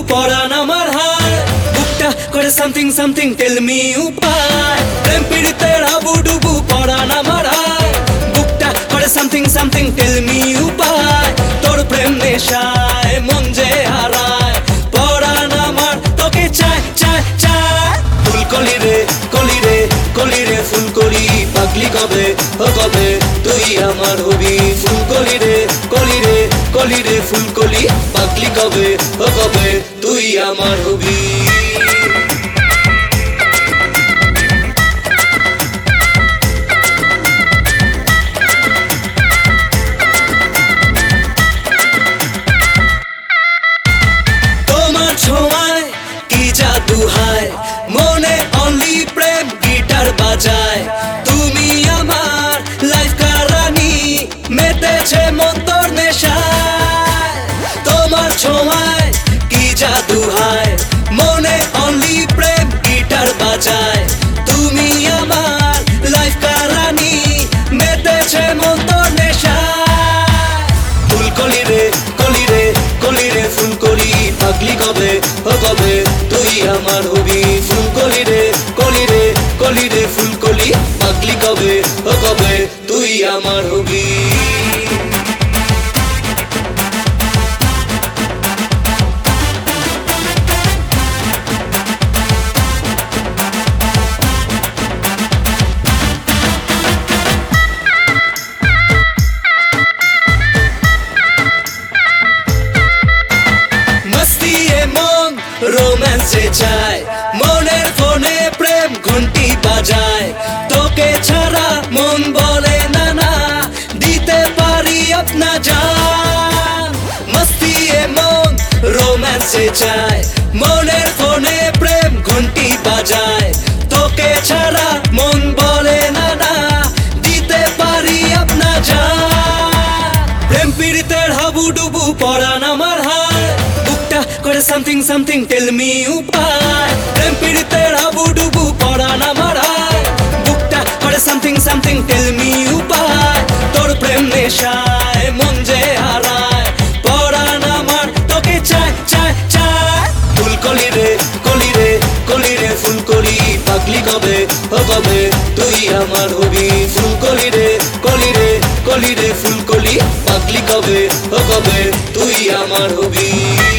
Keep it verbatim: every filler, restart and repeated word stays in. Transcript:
পরাণ আমার হায় বুকটা করে সামথিং সামথিং টেল মি উপায় প্রেম পীড়িতের হাবুডুবু পরাণ আমার হায় বুকটা করে সামথিং সামথিং টেল মি উপায় তোর প্রেম নেশায় মন যে হারায় পরাণ আমার তোকে চায় চায় চায় ফুলকলি রে কলি রে কলি রে ফুলকলি পাগলি কবে ও কবে তুই আমার হবি ফুলকলি রে কলি রে কলি রে ফুলকলি পাগলি কবে ও কবে তুই আমার হবি তোমার ছোঁয়ায় কি জাদু হায় মনে অনলি প্রেম গিটার বাজায় তুমি আমার লাইফ কারানি মেতেছে মন তোর নেশায় তোমার ছোঁয়ায় কি জাদু হায় মনে অনলি প্রেম গিটার বাজায় তুমি আমার লাইফ কারানি মেতেছে মন তোর নেশায় ফুলকলি রে কলি রে কলি রে ফুলকলি পাগলি কবে ও কবে তুই আমার হবি ফুলকলি রে কলি রে কলি রে ফুলকলি পাগলি কবে ও কবে তুই আমার হবি রোম্যান্সে চায় মনের ফোনে প্রেম ঘন্টি বাজায় তোকে ছাড়া মন বলে না না দিতে পারি আপনা জান মস্তি এ মন রোম্যান্সে চায় মনের ফোনে প্রেম ঘন্টি বাজায় তোকে ছাড়া মন বলে না না দিতে পারি আপনা জান প্রেম পীড়িতের হাবুডুবু পরাণ আমার হায় করে সামথিং সামথিং টেল মি উপায় প্রেম পীড়িতের হাবুডুবু পরাণ আমার হায় বুকটা করে সামথিং সামথিং টেল মি উপায় তোর প্রেম নেশায় মন যে হারায় পরাণ আমার তোকে চায় চায় চায় ফুলকলি রে কলি রে কলি রে ফুলকলি পাগলি কবে ও কবে তুই আমার হবি ফুলকলি রে কলি রে কলি রে ফুলকলি পাগলি কবে ও কবে তুই আমার হবি